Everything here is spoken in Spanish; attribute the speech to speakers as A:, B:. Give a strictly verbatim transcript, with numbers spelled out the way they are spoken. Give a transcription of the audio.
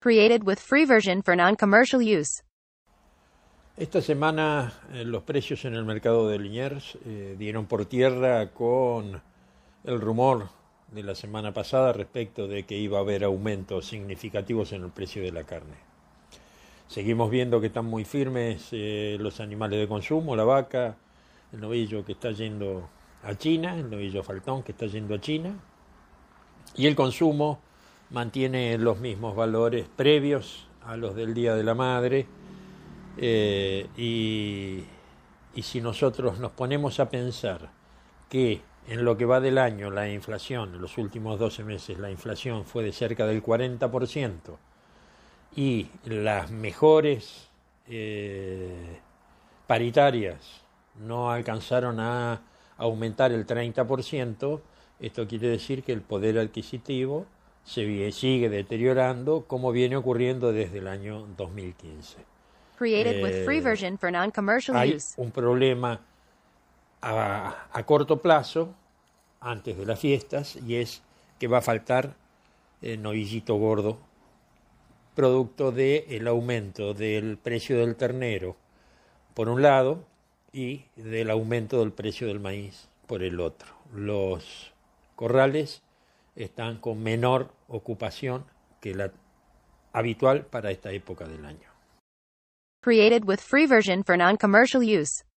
A: Created with free version for non-commercial use.
B: Esta semana eh, los precios en el mercado de Liniers eh, dieron por tierra con el rumor de la semana pasada respecto de que iba a haber aumentos significativos en el precio de la carne. Seguimos viendo que están muy firmes eh, los animales de consumo, la vaca, el novillo que está yendo a China, el novillo faltón que está yendo a China, y el consumo mantiene los mismos valores previos a los del Día de la Madre. Eh, y, y si nosotros nos ponemos a pensar que en lo que va del año la inflación, en los últimos doce meses la inflación fue de cerca del cuarenta por ciento y las mejores eh, paritarias no alcanzaron a aumentar el treinta por ciento, esto quiere decir que el poder adquisitivo se sigue deteriorando como viene ocurriendo desde el año dos mil quince.
A: Created
B: Eh,
A: with free version for non-commercial
B: hay
A: use.
B: un problema a, a corto plazo, antes de las fiestas, y es que va a faltar eh, novillito gordo, producto del aumento del precio del ternero, por un lado, y del aumento del precio del maíz, por el otro. Los corrales están con menor ocupación que la habitual para esta época del año.
A: Created with free version for non-commercial use.